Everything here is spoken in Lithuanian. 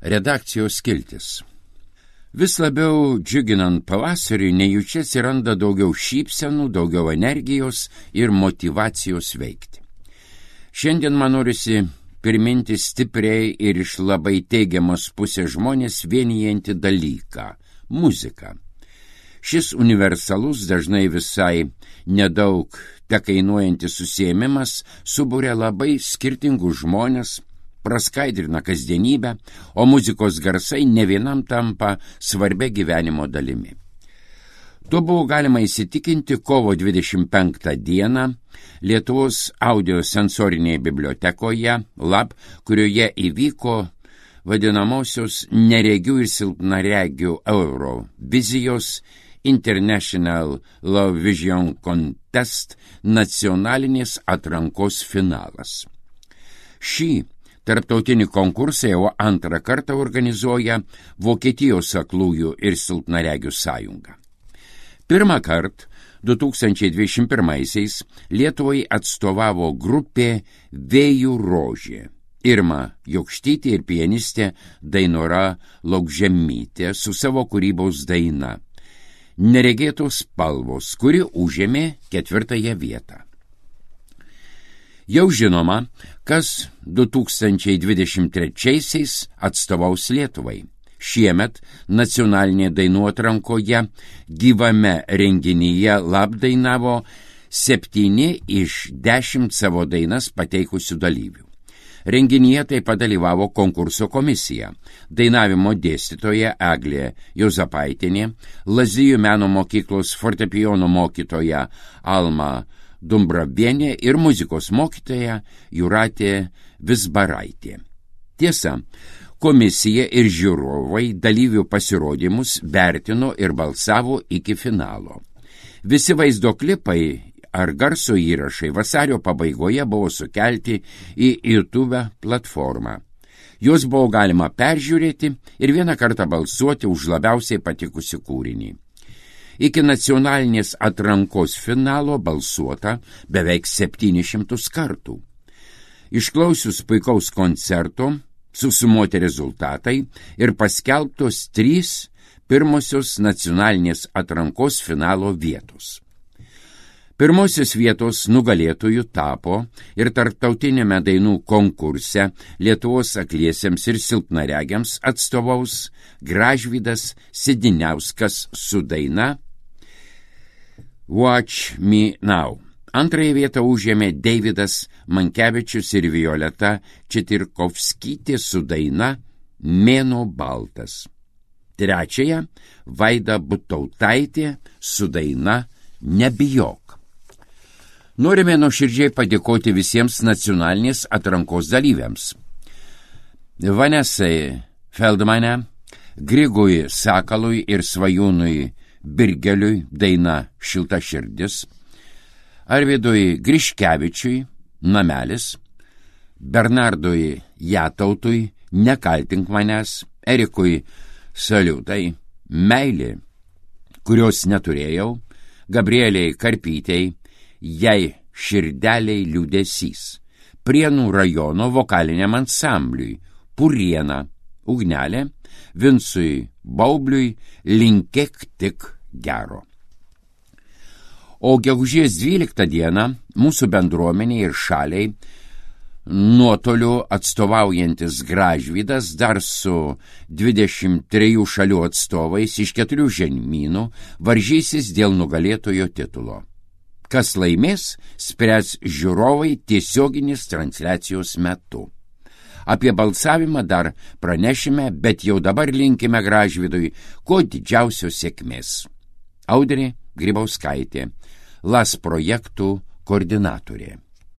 Redakcijos skiltis. Vis labiau džiuginant pavasarį, nejučia atsiranda daugiau šypsenų, daugiau energijos ir motyvacijos veikti. Šiandien man norisi priminti stipriai ir iš labai teigiamos pusės žmonės vienijantį dalyką – muziką. Šis universalus, dažnai visai nedaug tekainuojantis užsiėmimas suburia labai skirtingus žmonės, praskaidrina kasdienybę, o muzikos garsai ne vienam tampa svarbia gyvenimo dalimi. Tuo buvo galima įsitikinti kovo 25 dieną Lietuvos audiosensorinėje bibliotekoje LAB, kurioje įvyko vadinamosios neregių ir silpnaregių Eurovizijos International Low Vision Contest nacionalinės atrankos finalas. Šį tarptautinį konkursą jau antrą kartą organizuoja Vokietijos aklųjų ir silpnaregių sąjunga. Pirmą kartą 2021-aisiais Lietuvai atstovavo grupė Vėjų rožė. Irma Jokštytė ir pianistė Dainora Laukžemytė su savo kūrybos daina Neregėtos spalvos, kuri užėmė 4. vietą. Jau žinoma, kas 2023-aisiais atstovaus Lietuvai. Šiemet nacionalinėje dainų atrankoje gyvame renginyje LAB dainavo 7 iš 10 savo dainas pateikusių dalyvių. Renginyje taip pat dalyvavo konkurso komisija, dainavimo dėstytoja Eglė Juozapaitienė, Lazdijų meno mokyklos fortepijono mokytoja Alma Dumbravienė ir muzikos mokytoja Jūratė Vizbaraitė. Tiesa, komisija ir žiūrovai dalyvių pasirodymus vertino ir balsavo iki finalo. Visi vaizdo klipai ar garso įrašai vasario pabaigoje buvo sukelti į YouTube platformą. Juos buvo galima peržiūrėti ir vieną kartą balsuoti už labiausiai patikusi kūrinį. Iki nacionalinės atrankos finalo balsuota beveik 700 kartų. Išklausius puikaus koncerto, susumuoti rezultatai ir paskelbtos 3 pirmosios nacionalinės atrankos finalo vietos. Pirmosios vietos nugalėtojų tapo ir tarptautinėme dainų konkurse Lietuvos akliesiems ir silpnaregiams atstovaus Gražvydas Sidiniauskas su daina Watch Me Now. Antrąją vietą užėmė Deividas Mankevičius ir Violeta Četirkovskytė su daina Mėnuo baltas. Trečiąją Vaida Butautaitė su daina Nebijok. Norime nuoširdžiai padėkoti visiems nacionalinės atrankos dalyviams. Vanesai Feldmane, Grigui Sakalui ir Svajūnui Birgeliui daina Šilta širdis, Arvidui Griškevičiui Namelis, Bernardui Jatautui Nekaltink manęs, Erikui Saliutai Meilė, kurios neturėjau, Gabrieliai Karpytei Jei širdeliai liūdesys, Prienų rajono vokaliniam ansambliui Puriena Ugnelė, Vincui Baubliui Linkėk tik gero. O gegužės 12 dieną mūsų bendruomeniai ir šaliai nuotoliu atstovaujantis Gražvydas dar su 23 šalių atstovais iš 4 žemynų varžysis dėl nugalėtojo titulo. Kas laimės, spręs žiūrovai tiesioginės transliacijos metu. Apie balsavimą dar pranešime, bet jau dabar linkime Gražvydui kuo didžiausios sėkmės. Audrė Grybauskaitė, LAS projektų koordinatorė.